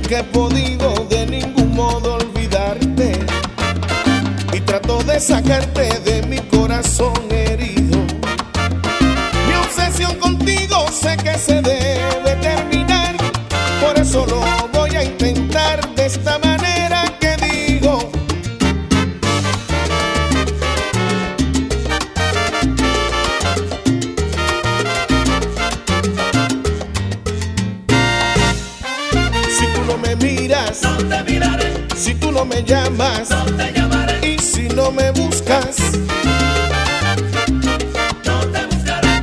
nunca he podido de ningún modo olvidarte y trato de sacarte de mi corazón herido. Mi obsesión contigo sé que se debe terminar, por eso lo voy a intentar de esta manera que digo. Si tú no me miras, no te miraré. si tú no me llamas, No te llamaré. y si no me buscas, No te buscaré.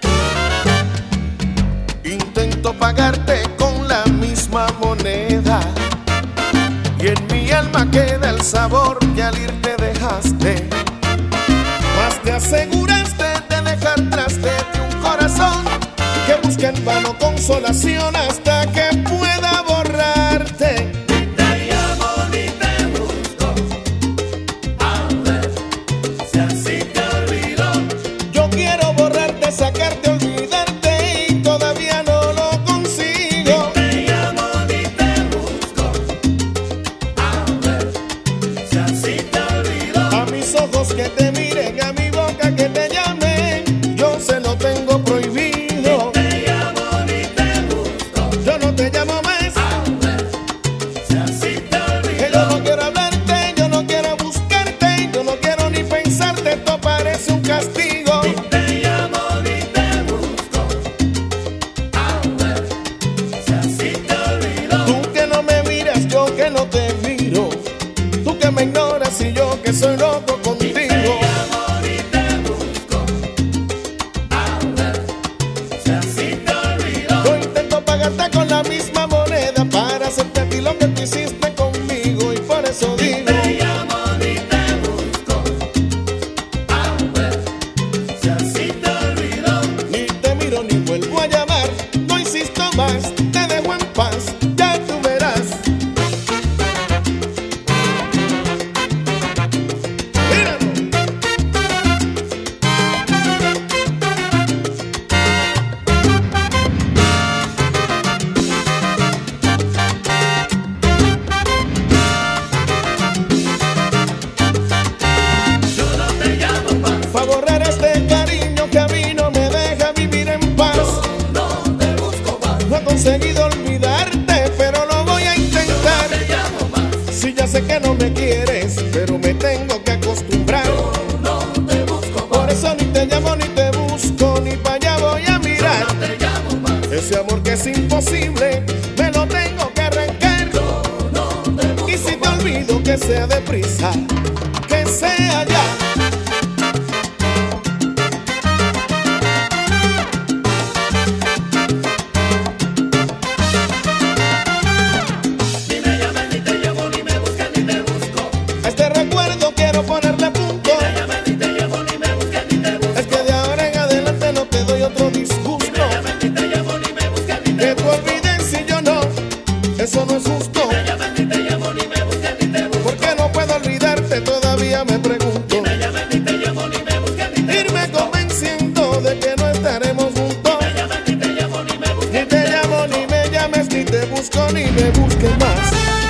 intento pagarte con la misma moneda y en mi alma queda el sabor que al irte dejaste. Mas te aseguraste de dejar tras de ti un corazón que busca en vano consolación hasta que pueda borrarte. Ni te llamo ni te busco. A ver si así te olvido. Yo quiero borrarte, sacarte, olvidarte y todavía no lo consigo. Ni te llamo ni te busco. A ver si así te olvido. A mis ojos que te miren, a mi boca que te llame, yo se lo tengo prohibido. Ni te llamo ni te busco. Yo no te llamo más, A ver si así te que yo olvido. no quiero hablarte, yo no quiero buscarte, yo no quiero ni pensarte, esto parece un castigo. Ni te llamo ni te busco. A ver si así te olvido. Tú que no me miras, yo que no te miro, tú que me ignoras y yo que soy loco Ni te contigo. llamo ni te busco. A ver si así te olvido. Yo intento pagarte con la misma moneda para hacerte a ti lo que tú hiciste conmigo y por eso Ni digo. te llamo ni te busco. A ver si así te olvido. Ni te miro ni vuelvo a llamar, no insisto más, te dejo en paz, ya tú verás. Míralo. Yo no te llamo más. Pa' borrar este cariño que a mí no me deja vivir en paz. No te busco más. No he conseguido olvidarte, pero lo voy a intentar. Te llamo más. Si ya sé que no me quieres, pero me tengo que acostumbrar. No te busco Por más. eso ni te llamo ni te busco, ni para allá voy a mirar. No te llamo más. Ese amor que es imposible, me lo tengo que arrancar. No te busco. Y si te olvido, que sea deprisa, que sea ya. Ni me llames ni te llamo, ni me busques ni te busco. A este recuerdo quiero ponerle punto. Ni me llames ni te llamo, ni me busques ni te busco. Es que de ahora en adelante no te doy otro Ni disgusto. me llames ni te llamo, ni me busques ni te Que tú busco. olvides si yo no, eso no es justo. Ni me llames ni te llamo, ni me busques ni te busco. ¿Por qué no puedo olvidarte? Todavía me pregunto. Ni me llames ni te llamo, ni me busques ni te Irme busco. convenciendo de que no estaremos juntos. Ni me llames ni te llamo, ni me busques Ni te llamo, ni me llames, ni te busco, ni me busques más.